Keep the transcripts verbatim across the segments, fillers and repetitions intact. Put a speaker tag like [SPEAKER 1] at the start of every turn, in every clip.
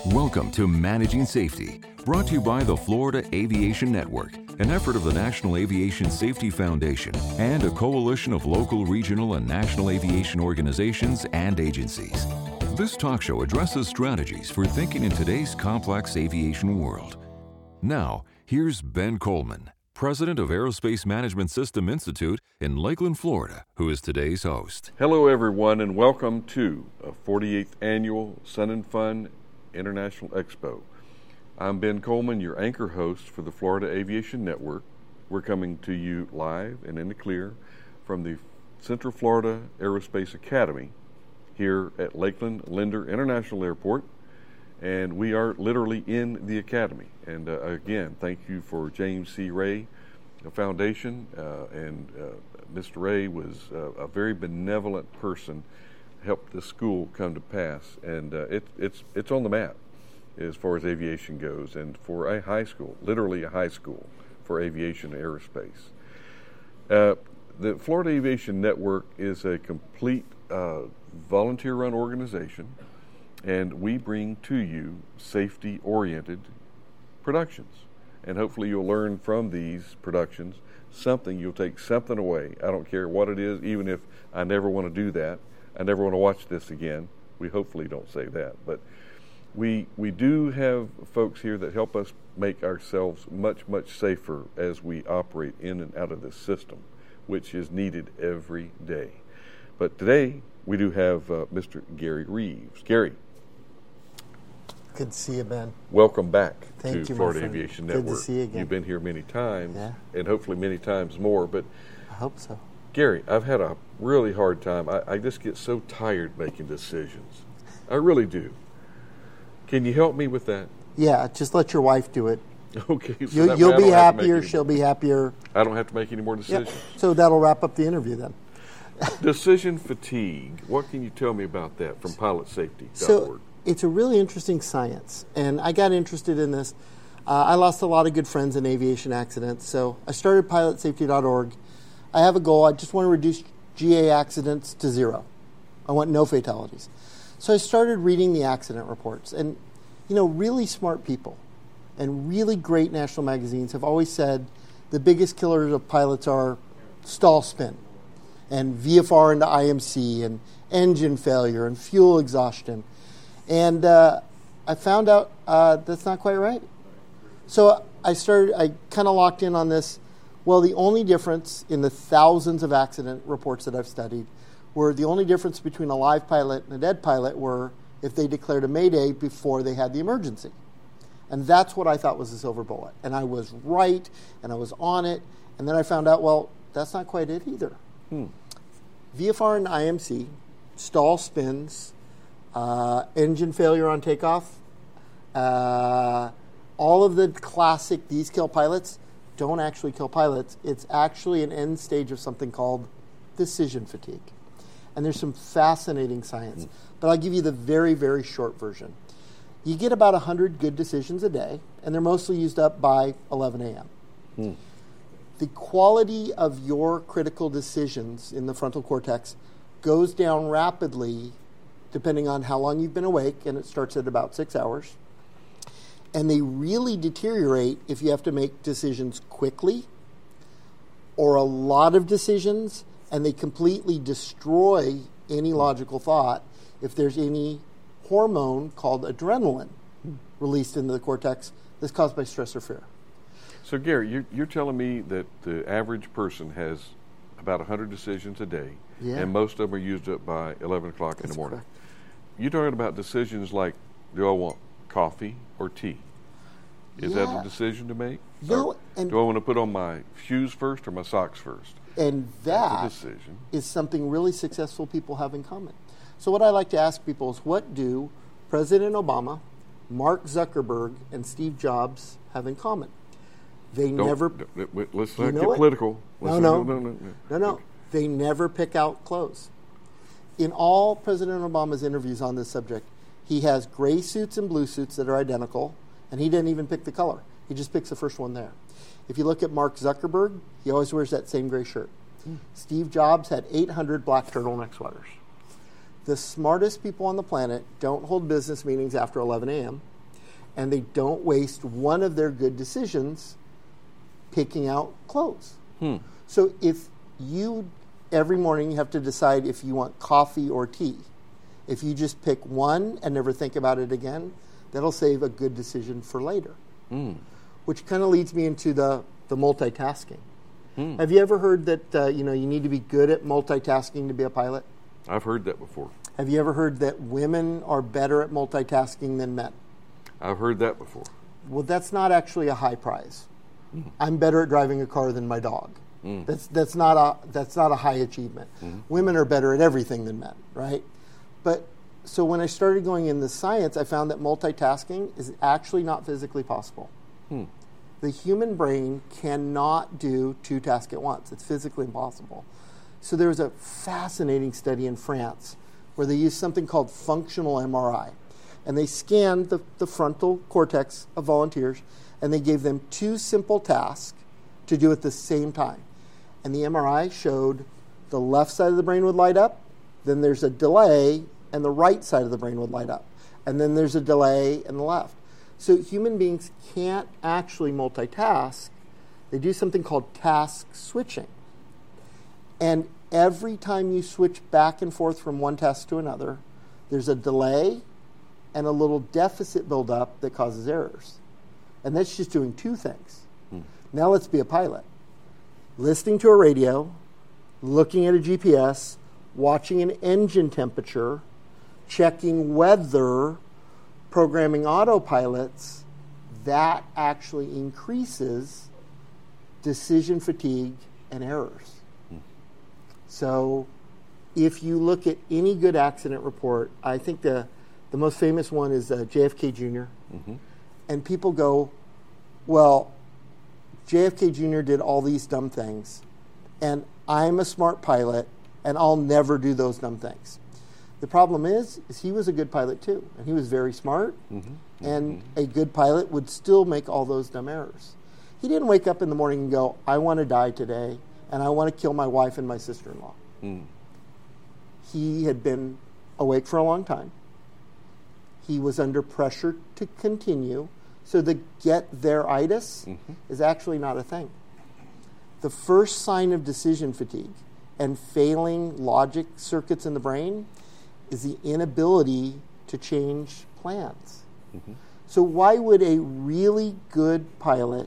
[SPEAKER 1] Welcome to Managing Safety, brought to you by the Florida Aviation Network, an effort of the National Aviation Safety Foundation and a coalition of local, regional, and national aviation organizations and agencies. This talk show addresses strategies for thinking in today's complex aviation world. Now, here's Ben Coleman, President of Aerospace Management System Institute in Lakeland, Florida, who is today's host.
[SPEAKER 2] Hello, everyone, and welcome to a forty-eighth Annual Sun and Fun International Expo. I'm Ben Coleman, your anchor host for the Florida Aviation Network. We're coming to you live and in the clear from the Central Florida Aerospace Academy here at Lakeland Linder International Airport, and we are literally in the Academy. And uh, again, thank you for James C. Ray Foundation, uh, and uh, Mister Ray was uh, a very benevolent person, helped the school come to pass, and uh, it, it's it's on the map as far as aviation goes, and for a high school, literally a high school for aviation and aerospace. Uh, the Florida Aviation Network is a complete uh, volunteer-run organization, and we bring to you safety-oriented productions. And hopefully you'll learn from these productions something, you'll take something away. I don't care what it is, even if I never want to do that. I never want to watch this again. We hopefully don't say that. But we we do have folks here that help us make ourselves much, much safer as we operate in and out of this system, which is needed every day. But today, we do have uh, Mister Gary Reeves. Gary.
[SPEAKER 3] Good to see you, Ben.
[SPEAKER 2] Welcome back
[SPEAKER 3] Thank
[SPEAKER 2] to
[SPEAKER 3] you,
[SPEAKER 2] Florida
[SPEAKER 3] my friend.
[SPEAKER 2] Aviation
[SPEAKER 3] Good
[SPEAKER 2] Network.
[SPEAKER 3] to see you again.
[SPEAKER 2] You've been here many times,
[SPEAKER 3] yeah.
[SPEAKER 2] and hopefully many times more. But
[SPEAKER 3] I hope so.
[SPEAKER 2] Gary, I've had a really hard time. I, I just get so tired making decisions. I really do. Can you help me with that?
[SPEAKER 3] Yeah, just let your wife do it.
[SPEAKER 2] Okay. So
[SPEAKER 3] you,
[SPEAKER 2] that
[SPEAKER 3] you'll
[SPEAKER 2] way I
[SPEAKER 3] be
[SPEAKER 2] don't have to make
[SPEAKER 3] happier,
[SPEAKER 2] any-
[SPEAKER 3] she'll be happier.
[SPEAKER 2] I don't have to make any more decisions.
[SPEAKER 3] Yep. So that'll wrap up the interview then.
[SPEAKER 2] Decision fatigue. What can you tell me about that from pilot safety dot org?
[SPEAKER 3] So it's a really interesting science, and I got interested in this. Uh, I lost a lot of good friends in aviation accidents, so I started pilot safety dot org. I have a goal. I just want to reduce G A accidents to zero. I want no fatalities. So I started reading the accident reports. And, you know, really smart people and really great national magazines have always said the biggest killers of pilots are stall spin and V F R into I M C and engine failure and fuel exhaustion. And uh, I found out uh, that's not quite right. So I started, I kind of locked in on this. Well, the only difference in the thousands of accident reports that I've studied were the only difference between a live pilot and a dead pilot were if they declared a mayday before they had the emergency. And that's what I thought was the silver bullet. And I was right, and I was on it. And then I found out, well, that's not quite it either. Hmm. V F R and I M C, stall spins, uh, engine failure on takeoff, uh, all of the classic these kill pilots don't actually kill pilots. It's actually an end stage of something called decision fatigue. And there's some fascinating science. Mm. But I'll give you the very, very short version. You get about one hundred good decisions a day, and they're mostly used up by eleven a.m. Mm. The quality of your critical decisions in the frontal cortex goes down rapidly depending on how long you've been awake, and it starts at about six hours. And they really deteriorate if you have to make decisions quickly or a lot of decisions, and they completely destroy any logical thought if there's any hormone called adrenaline released into the cortex that's caused by stress or fear.
[SPEAKER 2] So, Gary, you're, you're telling me that the average person has about one hundred decisions a day,
[SPEAKER 3] yeah.
[SPEAKER 2] and most of them are used up by eleven o'clock
[SPEAKER 3] that's
[SPEAKER 2] in the morning.
[SPEAKER 3] Correct.
[SPEAKER 2] You're talking about decisions like, do I want coffee or tea? Is
[SPEAKER 3] yeah.
[SPEAKER 2] that a decision to make?
[SPEAKER 3] No, and
[SPEAKER 2] do I want to put on my shoes first or my socks first?
[SPEAKER 3] And that
[SPEAKER 2] That's a decision.
[SPEAKER 3] is something really successful people have in common. So what I like to ask people is, what do President Obama, Mark Zuckerberg, and Steve Jobs have in common? They
[SPEAKER 2] Don't,
[SPEAKER 3] never...
[SPEAKER 2] Don't, let's
[SPEAKER 3] you
[SPEAKER 2] not
[SPEAKER 3] know
[SPEAKER 2] get
[SPEAKER 3] it?
[SPEAKER 2] political.
[SPEAKER 3] No,
[SPEAKER 2] Let's
[SPEAKER 3] no.
[SPEAKER 2] no, no, no, no.
[SPEAKER 3] No, no. They never pick out clothes. In all President Obama's interviews on this subject, he has gray suits and blue suits that are identical, and he didn't even pick the color. He just picks the first one there. If you look at Mark Zuckerberg, he always wears that same gray shirt. Mm. Steve Jobs had eight hundred black turtleneck sweaters. The smartest people on the planet don't hold business meetings after eleven a.m. and they don't waste one of their good decisions picking out clothes.
[SPEAKER 2] Hmm.
[SPEAKER 3] So if you, every morning you have to decide if you want coffee or tea. If you just pick one and never think about it again, that'll save a good decision for later.
[SPEAKER 2] Mm.
[SPEAKER 3] Which kind of leads me into the, the multitasking.
[SPEAKER 2] Mm.
[SPEAKER 3] Have you ever heard that uh, you know you need to be good at multitasking to be a pilot?
[SPEAKER 2] I've heard that before.
[SPEAKER 3] Have you ever heard that women are better at multitasking than men?
[SPEAKER 2] I've heard that before.
[SPEAKER 3] Well, that's not actually a high prize. Mm. I'm better at driving a car than my dog. Mm. That's that's not a that's not a high achievement. Mm-hmm. Women are better at everything than men, right? But so when I started going into science, I found that multitasking is actually not physically possible. Hmm. The human brain cannot do two tasks at once. It's physically impossible. So there was a fascinating study in France where they used something called functional M R I. And they scanned the, the frontal cortex of volunteers, and they gave them two simple tasks to do at the same time. And the M R I showed the left side of the brain would light up, then there's a delay, and the right side of the brain would light up. And then there's a delay in the left. So human beings can't actually multitask. They do something called task switching. And every time you switch back and forth from one task to another, there's a delay and a little deficit buildup that causes errors. And that's just doing two things. Hmm. Now let's be a pilot. Listening to a radio, looking at a G P S, watching an engine temperature, checking weather, programming autopilots, that actually increases decision fatigue and errors. Hmm. So if you look at any good accident report, I think the, the most famous one is uh, J F K Junior Mm-hmm. And people go, well, J F K Junior did all these dumb things, and I'm a smart pilot, and I'll never do those dumb things. The problem is, is he was a good pilot too, and he was very smart, mm-hmm. and mm-hmm. a good pilot would still make all those dumb errors. He didn't wake up in the morning and go, I want to die today, and I want to kill my wife and my sister-in-law. Mm. He had been awake for a long time. He was under pressure to continue, so the get-there-itis mm-hmm. is actually not a thing. The first sign of decision fatigue and failing logic circuits in the brain is the inability to change plans. Mm-hmm. So why would a really good pilot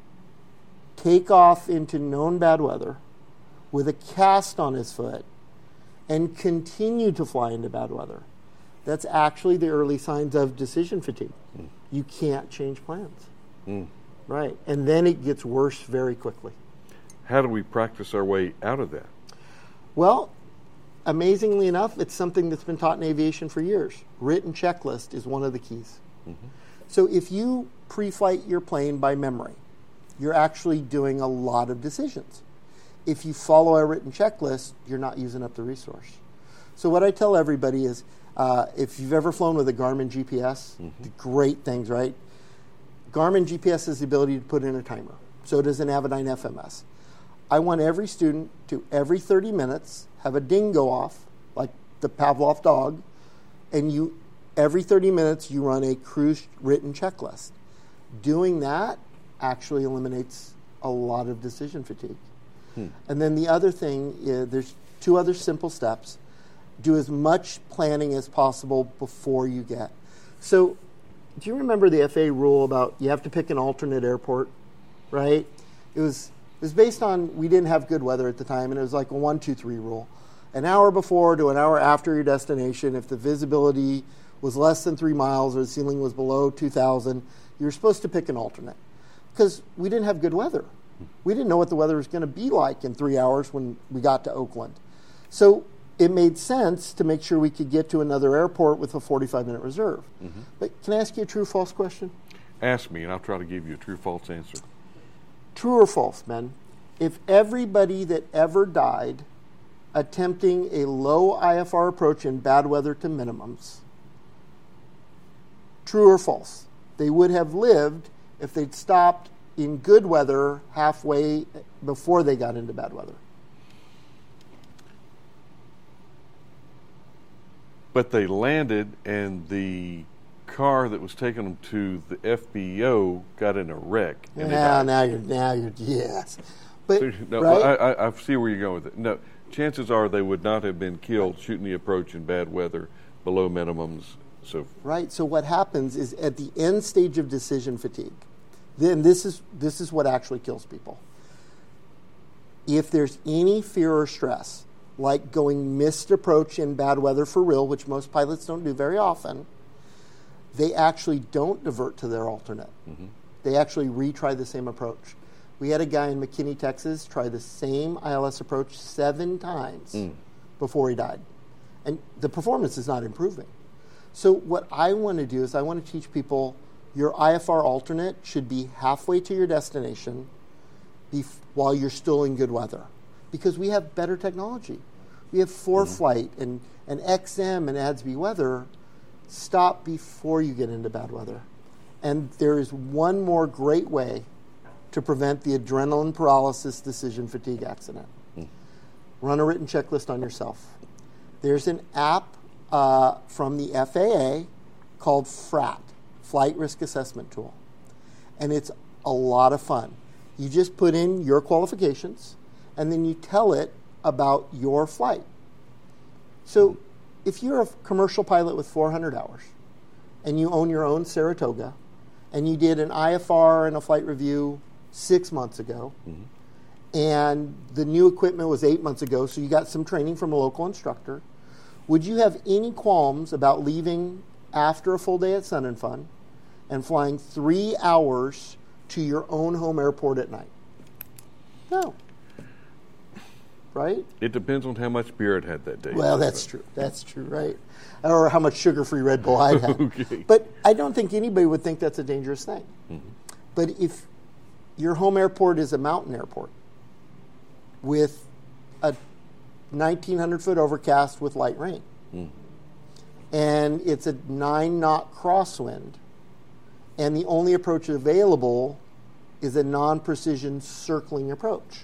[SPEAKER 3] take off into known bad weather with a cast on his foot and continue to fly into bad weather? That's actually the early signs of decision fatigue. Mm. You can't change plans. Mm. Right. And then it gets worse very quickly.
[SPEAKER 2] How do we practice our way out of that?
[SPEAKER 3] Well, amazingly enough, it's something that's been taught in aviation for years. Written checklist is one of the keys. Mm-hmm. So if you pre-flight your plane by memory, you're actually doing a lot of decisions. If you follow a written checklist, you're not using up the resource. So what I tell everybody is, uh, if you've ever flown with a Garmin G P S, mm-hmm. great things, right? Garmin G P S has the ability to put in a timer. So does an Avidyne F M S. I want every student to, every thirty minutes, have a ding go off, like the Pavlov dog, and you, every thirty minutes, you run a cruise written checklist. Doing that actually eliminates a lot of decision fatigue. Hmm. And then the other thing is, there's two other simple steps. Do as much planning as possible before you get. So, do you remember the F A A rule about you have to pick an alternate airport, right? It was it was based on, we didn't have good weather at the time, and it was like a one, two, three rule. An hour before to an hour after your destination, if the visibility was less than three miles or the ceiling was below two thousand, you were supposed to pick an alternate. Because we didn't have good weather. We didn't know what the weather was going to be like in three hours when we got to Oakland. So it made sense to make sure we could get to another airport with a forty-five minute reserve. Mm-hmm. But can I ask you a true-false question?
[SPEAKER 2] Ask me, and I'll try to give you a true-false answer.
[SPEAKER 3] True or false, Ben? If everybody that ever died attempting a low I F R approach in bad weather to minimums, true or false, they would have lived if they'd stopped in good weather halfway before they got into bad weather?
[SPEAKER 2] But they landed, and the car that was taking them to the F B O got in a wreck. And they
[SPEAKER 3] Now,
[SPEAKER 2] died.
[SPEAKER 3] now you're, now you're, yes. But,
[SPEAKER 2] No,
[SPEAKER 3] right?
[SPEAKER 2] I, I, I see where you're going with it. No, chances are they would not have been killed shooting the approach in bad weather, below minimums. So
[SPEAKER 3] Right. So what happens is at the end stage of decision fatigue, then this is this is what actually kills people. If there's any fear or stress, like going missed approach in bad weather for real, which most pilots don't do very often, they actually don't divert to their alternate. Mm-hmm. They actually retry the same approach. We had a guy in McKinney, Texas, try the same I L S approach seven times mm. before he died. And the performance is not improving. So what I want to do is I want to teach people your I F R alternate should be halfway to your destination bef- while you're still in good weather. Because we have better technology. We have ForeFlight mm-hmm. and, and X M and A D S B weather. Stop before you get into bad weather. And there is one more great way to prevent the adrenaline paralysis decision fatigue accident. Mm. Run a written checklist on yourself. There's an app uh, from the F A A called FRAT, Flight Risk Assessment Tool. And it's a lot of fun. You just put in your qualifications, and then you tell it about your flight. So if you're a commercial pilot with four hundred hours, and you own your own Saratoga, and you did an I F R and a flight review six months ago, mm-hmm. and the new equipment was eight months ago, so you got some training from a local instructor, would you have any qualms about leaving after a full day at Sun and Fun and flying three hours to your own home airport at night? No. Right?
[SPEAKER 2] It depends on how much beer it had that day.
[SPEAKER 3] Well, that's true. That's true, right? Or how much sugar-free Red Bull I'd had.
[SPEAKER 2] Okay.
[SPEAKER 3] But I don't think anybody would think that's a dangerous thing. Mm-hmm. But if your home airport is a mountain airport with a nineteen hundred foot overcast with light rain, mm. and it's a nine-knot crosswind, and the only approach available is a non-precision circling approach,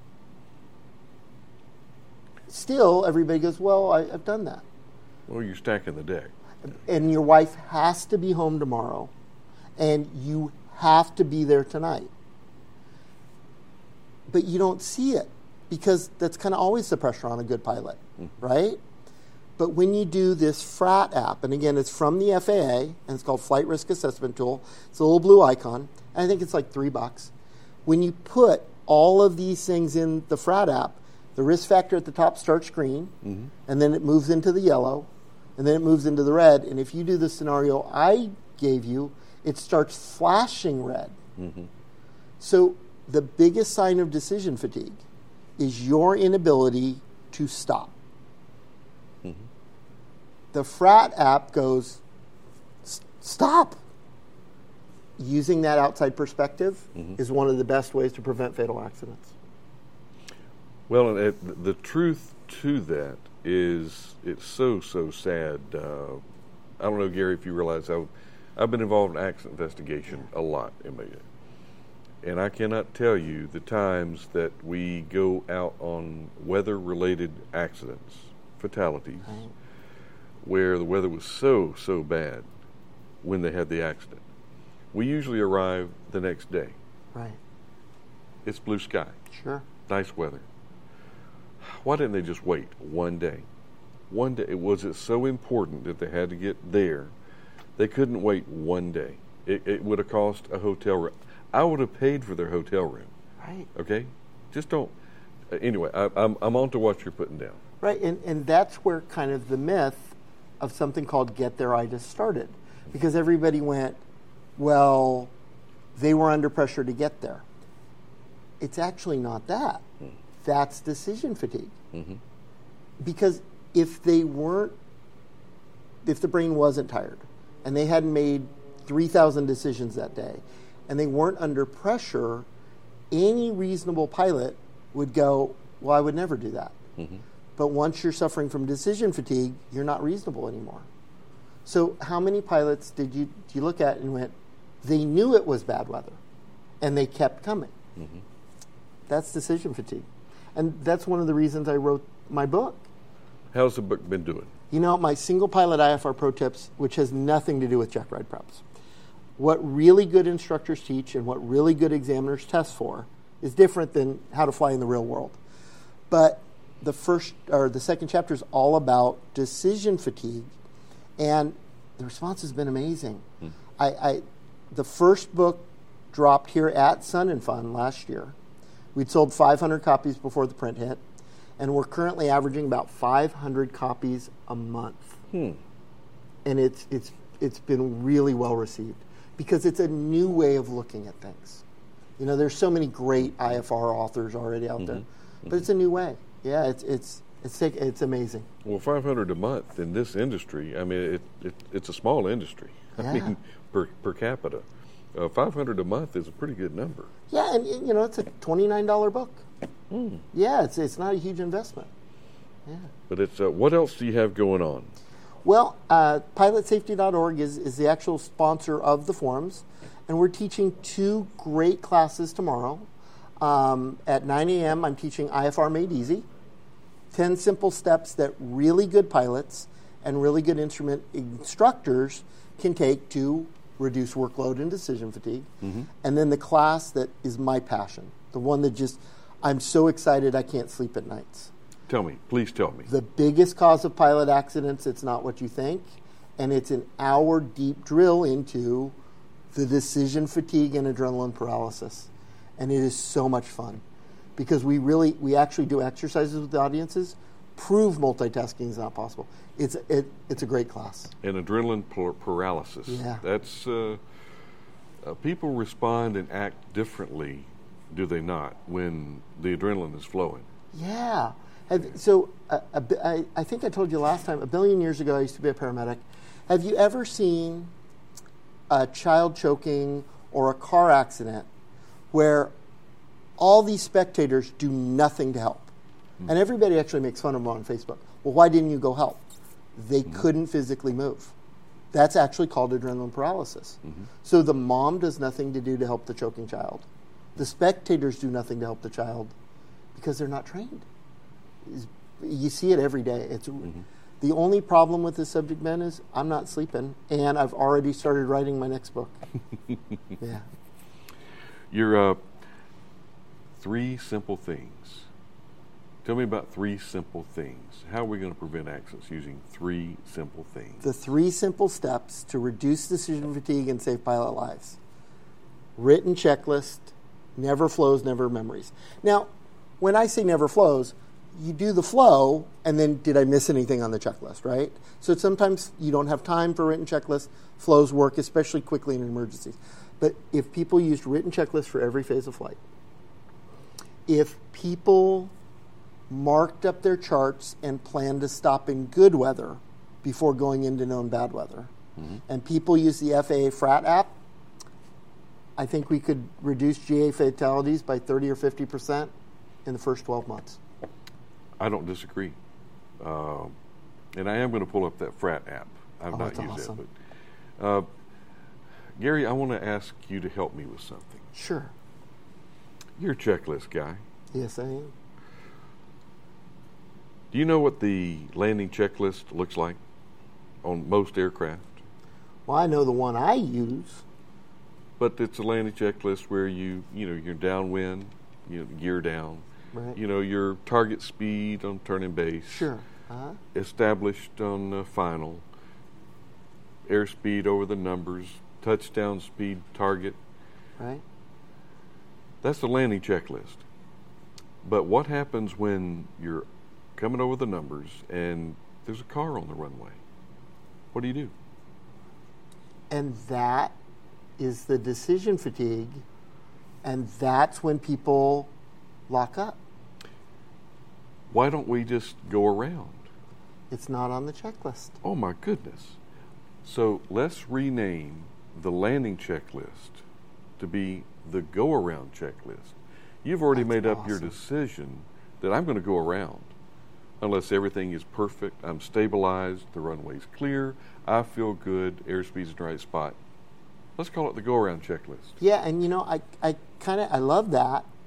[SPEAKER 3] still, everybody goes, well, I, I've done that.
[SPEAKER 2] Well, you're stacking the deck.
[SPEAKER 3] And your wife has to be home tomorrow, and you have to be there tonight. But you don't see it, because that's kind of always the pressure on a good pilot, mm-hmm. right? But when you do this FRAT app, and again, it's from the F A A, and it's called Flight Risk Assessment Tool. It's a little blue icon. And I think it's like three bucks. When you put all of these things in the FRAT app, the risk factor at the top starts green, mm-hmm. and then it moves into the yellow, and then it moves into the red. And if you do the scenario I gave you, it starts flashing red. Mm-hmm. So the biggest sign of decision fatigue is your inability to stop. Mm-hmm. The FRAT app goes, stop. Using that outside perspective mm-hmm. is one of the best ways to prevent fatal accidents.
[SPEAKER 2] Well, and it, the truth to that is it's so, so sad. Uh, I don't know, Gary, if you realize I've, I've been involved in accident investigation a lot in my and I cannot tell you the times that we go out on weather-related accidents, fatalities, right. where the weather was so, so bad when they had the accident. We usually arrive the next day.
[SPEAKER 3] Right.
[SPEAKER 2] It's blue sky.
[SPEAKER 3] Sure.
[SPEAKER 2] Nice weather. Why didn't they just wait one day? One day. Was it so important that they had to get there? They couldn't wait one day. It, it would have cost a hotel room. I would have paid for their hotel room.
[SPEAKER 3] Right.
[SPEAKER 2] Okay? Just don't. Uh, anyway, I, I'm, I'm on to what you're putting down.
[SPEAKER 3] Right, and, and that's where kind of the myth of something called get there-itis started. Because everybody went, well, they were under pressure to get there. It's actually not that. Mm. That's decision fatigue. Mm-hmm. Because if they weren't, if the brain wasn't tired, and they hadn't made three thousand decisions that day, and they weren't under pressure, any reasonable pilot would go, well, I would never do that. Mm-hmm. But once you're suffering from decision fatigue, you're not reasonable anymore. So how many pilots did you, did you look at and went, they knew it was bad weather, and they kept coming? Mm-hmm. That's decision fatigue. And that's one of the reasons I wrote my book.
[SPEAKER 2] How's the book been doing?
[SPEAKER 3] You know, my single pilot I F R pro tips, which has nothing to do with check ride preps. What really good instructors teach and what really good examiners test for is different than how to fly in the real world. But the first or the second chapter is all about decision fatigue, and the response has been amazing. Hmm. I, I the first book dropped here at Sun and Fun last year. We'd sold five hundred copies before the print hit, and we're currently averaging about five hundred copies a month.
[SPEAKER 2] Hmm.
[SPEAKER 3] And it's it's it's been really well received because it's a new way of looking at things. You know, there's so many great I F R authors already out mm-hmm. there, but mm-hmm. it's a new way. Yeah, it's it's it's it's amazing.
[SPEAKER 2] Well, five hundred a month in this industry. I mean, it, it it's a small industry.
[SPEAKER 3] Yeah.
[SPEAKER 2] I mean, per per capita, uh, five hundred a month is a pretty good number.
[SPEAKER 3] Yeah, and you know, it's a twenty-nine dollar book.
[SPEAKER 2] Mm.
[SPEAKER 3] Yeah, it's it's not a huge investment. Yeah.
[SPEAKER 2] But it's uh, what else do you have going on?
[SPEAKER 3] Well, uh, pilot safety dot org is is the actual sponsor of the forums, and we're teaching two great classes tomorrow. Um, at nine a.m., I'm teaching I F R Made Easy, ten simple steps that really good pilots and really good instrument instructors can take to reduce workload and decision fatigue. Mm-hmm. And then the class that is my passion, the one that just, I'm so excited I can't sleep at nights.
[SPEAKER 2] Tell me, please tell me.
[SPEAKER 3] The biggest cause of pilot accidents, it's not what you think, and it's an hour deep drill into the decision fatigue and adrenaline paralysis. And it is so much fun because we really, we actually do exercises with the audiences, prove multitasking is not possible. It's it, it's a great class.
[SPEAKER 2] And adrenaline par- paralysis.
[SPEAKER 3] Yeah.
[SPEAKER 2] That's, uh, uh, people respond and act differently, do they not, when the adrenaline is flowing?
[SPEAKER 3] Yeah. Have, so uh, a, I, I think I told you last time, a billion years ago I used to be a paramedic. Have you ever seen a child choking or a car accident where all these spectators do nothing to help? Mm-hmm. And everybody actually makes fun of them on Facebook. Well, why didn't you go help? They mm-hmm. couldn't physically move. That's actually called adrenaline paralysis. Mm-hmm. So the mom does nothing to do to help the choking child. The spectators do nothing to help the child because they're not trained. You see it every day. It's mm-hmm. The only problem with this subject, Ben, is I'm not sleeping, and I've already started writing my next book. Yeah.
[SPEAKER 2] Your uh, three simple things. Tell me about three simple things. How are we going to prevent accidents using three simple things?
[SPEAKER 3] The three simple steps to reduce decision fatigue and save pilot lives. Written checklist, never flows, never memories. Now, when I say never flows, you do the flow, and then did I miss anything on the checklist, right? So sometimes you don't have time for written checklists. Flows work, especially quickly in emergencies. But if people used written checklists for every phase of flight, if people marked up their charts and planned to stop in good weather before going into known bad weather, mm-hmm. and people use the F A A FRAT app, I think we could reduce G A fatalities by thirty or fifty percent in the first twelve months.
[SPEAKER 2] I don't disagree. Uh, and I am going to pull up that FRAT app. I've
[SPEAKER 3] oh,
[SPEAKER 2] not used
[SPEAKER 3] awesome.
[SPEAKER 2] that. But, uh, Gary, I want to ask you to help me with something.
[SPEAKER 3] Sure.
[SPEAKER 2] You're a checklist guy.
[SPEAKER 3] Yes, I am.
[SPEAKER 2] Do you know what the landing checklist looks like on most aircraft?
[SPEAKER 3] Well, I know the one I use.
[SPEAKER 2] But it's a landing checklist where you, you know, you're downwind, you know, gear down.
[SPEAKER 3] Right.
[SPEAKER 2] You know, your target speed on turning base.
[SPEAKER 3] Sure. Uh-huh.
[SPEAKER 2] Established on uh, final. Airspeed over the numbers. Touchdown speed target.
[SPEAKER 3] Right.
[SPEAKER 2] That's the landing checklist. But what happens when you're coming over the numbers and there's a car on the runway? What do you do?
[SPEAKER 3] And that is the decision fatigue, and that's when people lock up.
[SPEAKER 2] Why don't we just go around?
[SPEAKER 3] It's not on the checklist.
[SPEAKER 2] Oh my goodness. So let's rename the landing checklist to be the go-around checklist. You've already
[SPEAKER 3] That's
[SPEAKER 2] made up
[SPEAKER 3] awesome.
[SPEAKER 2] your decision that I'm going to go around. Unless everything is perfect, I'm stabilized, the runway's clear, I feel good, airspeed's in the right spot. Let's call it the go-around checklist.
[SPEAKER 3] Yeah, and you know, I, I kind of, I love that.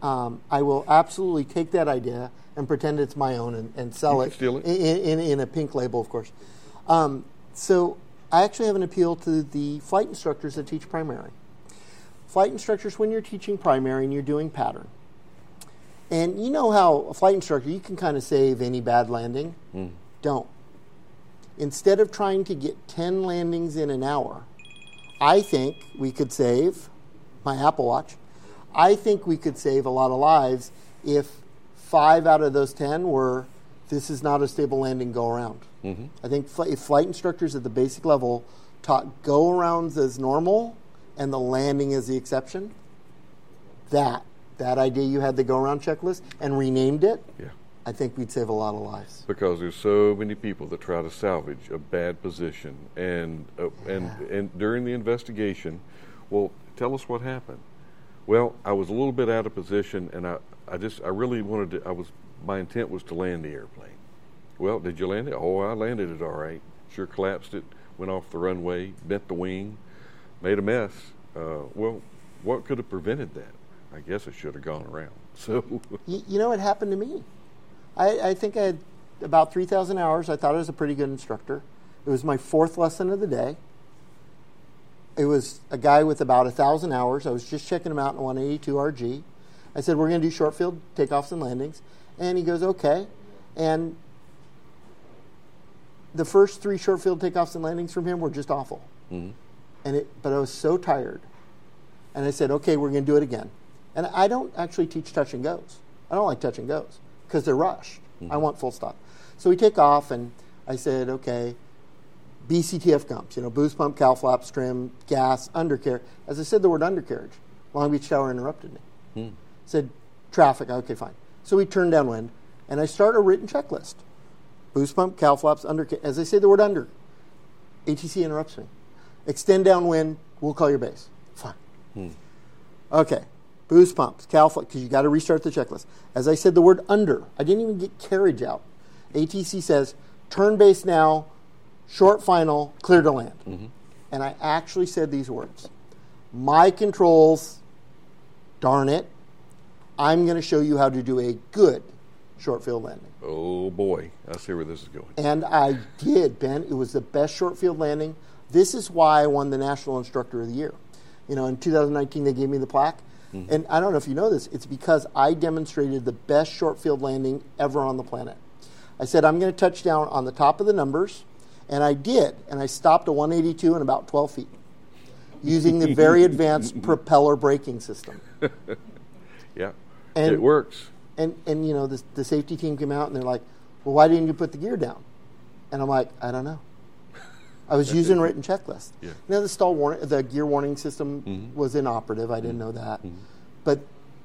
[SPEAKER 3] um, I will absolutely take that idea and pretend it's my own and, and sell
[SPEAKER 2] You
[SPEAKER 3] it,
[SPEAKER 2] can steal it.
[SPEAKER 3] In, in, in a pink label, of course. Um, so I actually have an appeal to the flight instructors that teach primary. Flight instructors, when you're teaching primary and you're doing pattern, and you know how a flight instructor, you can kind of save any bad landing. Mm. Don't. Instead of trying to get ten landings in an hour, I think we could save, my Apple Watch, I think we could save a lot of lives if five out of those ten were, this is not a stable landing, go around. Mm-hmm. I think fl- if flight instructors at the basic level taught go arounds as normal and the landing as the exception, that, that idea you had the go around checklist and renamed it,
[SPEAKER 2] yeah.
[SPEAKER 3] I think we'd save a lot of lives.
[SPEAKER 2] Because there's so many people that try to salvage a bad position, and uh, and
[SPEAKER 3] Yeah.
[SPEAKER 2] and during the investigation, well, tell us what happened. Well, I was a little bit out of position, and I, I just I really wanted to. I was my intent was to land the airplane. Well, did you land it? Oh, I landed it all right. Sure collapsed it, went off the runway, bent the wing, made a mess. Uh, well, what could have prevented that? I guess it should have gone around. So
[SPEAKER 3] you, you know, it happened to me. I, I think I had about three thousand hours. I thought I was a pretty good instructor. It was my fourth lesson of the day. It was a guy with about one thousand hours. I was just checking him out in one eighty-two R G. I said, we're going to do short field takeoffs and landings. And he goes, okay. And the first three short field takeoffs and landings from him were just awful. Mm-hmm. And it, but I was so tired. And I said, okay, we're going to do it again. And I don't actually teach touch and goes. I don't like touch and goes because they're rushed. Mm-hmm. I want full stop. So we take off, and I said, okay, B C T F gumps, you know, boost pump, cowl flaps, trim, gas, undercarriage. As I said the word undercarriage, Long Beach Tower interrupted me. Mm. Said, traffic, okay, fine. So we turned downwind, and I start a written checklist. Boost pump, cowl flaps, undercarriage. As I say the word under, A T C interrupts me. Extend downwind, we'll call your base. Fine. Mm. Okay. Boost pumps, cowl flaps, because you got to restart the checklist. As I said the word under, I didn't even get carriage out. A T C says, turn base now, short final, clear to land. Mm-hmm. And I actually said these words. My controls, darn it, I'm going to show you how to do a good short field landing.
[SPEAKER 2] Oh boy, I see where this is going.
[SPEAKER 3] And I did, Ben. It was the best short field landing. This is why I won the National Instructor of the Year. You know, in two thousand nineteen, they gave me the plaque. Mm-hmm. And I don't know if you know this, it's because I demonstrated the best short field landing ever on the planet. I said, I'm going to touch down on the top of the numbers, and I did, and I stopped at one eighty-two in about twelve feet using the very advanced propeller braking system.
[SPEAKER 2] Yeah,
[SPEAKER 3] and,
[SPEAKER 2] it works.
[SPEAKER 3] And, and you know, the, the safety team came out, and they're like, well, why didn't you put the gear down? And I'm like, I don't know. I was using written checklist. Yeah. You know, the stall warning, the gear warning system mm-hmm. was inoperative. I didn't know that. Mm-hmm. But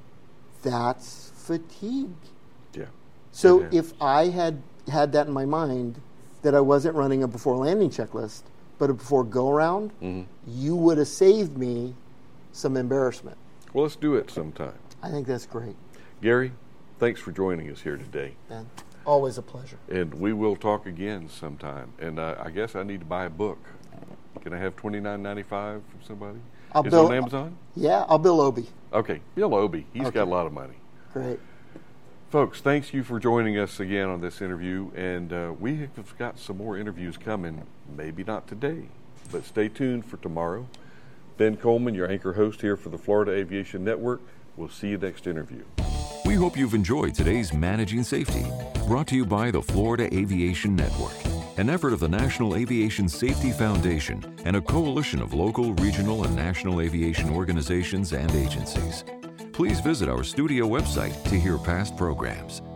[SPEAKER 3] that's fatigue.
[SPEAKER 2] Yeah.
[SPEAKER 3] So if I had had that in my mind, that I wasn't running a before landing checklist, but a before go around, mm-hmm. you would have saved me some embarrassment.
[SPEAKER 2] Well, let's do it sometime.
[SPEAKER 3] I think that's great.
[SPEAKER 2] Gary, thanks for joining us here today.
[SPEAKER 3] Ben, always a pleasure.
[SPEAKER 2] And we will talk again sometime. And uh, I guess I need to buy a book. Can I have twenty-nine ninety-five from somebody?
[SPEAKER 3] I'll
[SPEAKER 2] Is
[SPEAKER 3] bill,
[SPEAKER 2] it on Amazon?
[SPEAKER 3] Yeah, I'll bill Obie.
[SPEAKER 2] Okay, Bill Obie. He's
[SPEAKER 3] okay.
[SPEAKER 2] got a lot of money.
[SPEAKER 3] Great.
[SPEAKER 2] Folks, thanks you for joining us again on this interview. And uh, we have got some more interviews coming. Maybe not today, but stay tuned for tomorrow. Ben Coleman, your anchor host here for the Florida Aviation Network. We'll see you next interview.
[SPEAKER 1] We hope you've enjoyed today's Managing Safety, brought to you by the Florida Aviation Network, an effort of the National Aviation Safety Foundation and a coalition of local, regional, and national aviation organizations and agencies. Please visit our studio website to hear past programs.